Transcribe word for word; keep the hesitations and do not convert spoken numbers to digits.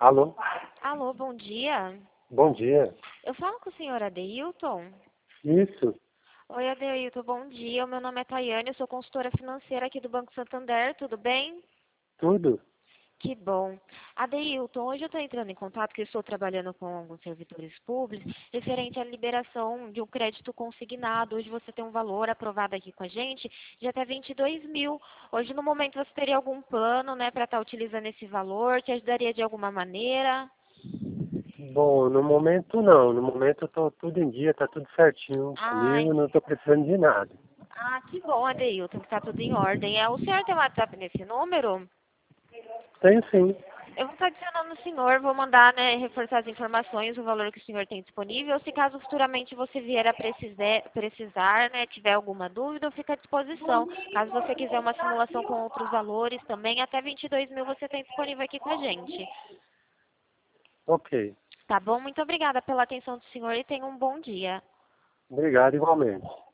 Alô? Alô, bom dia. Bom dia. Eu falo com o senhor Adeilton? Isso, Oi, Adeilton, bom dia. O meu nome é Tayane, eu sou consultora financeira aqui do Banco Santander, tudo bem? tudo? Que bom. Adeilton, hoje eu estou entrando em contato porque eu estou trabalhando com alguns servidores públicos referente à liberação de um crédito consignado. Hoje você tem um valor aprovado aqui com a gente de até vinte e dois mil. Hoje, no momento, você teria algum plano, né, para estar utilizando esse valor, que ajudaria de alguma maneira? Bom, no momento não. No momento eu tô tudo em dia, tá tudo certinho Ai, comigo, não tô precisando de nada. Ah, que bom, Adeilton, que tá tudo em ordem. É, o senhor tem WhatsApp nesse número? Tenho sim. Eu vou estar adicionando o senhor, vou mandar, né, reforçar as informações, o valor que o senhor tem disponível. Se caso futuramente você vier a precisar, precisar, né, tiver alguma dúvida, eu fico à disposição. Caso você quiser uma simulação com outros valores também, até vinte e dois mil você tem disponível aqui com a gente. Ok. Tá bom? Muito obrigada pela atenção do senhor e tenha um bom dia. Obrigado igualmente.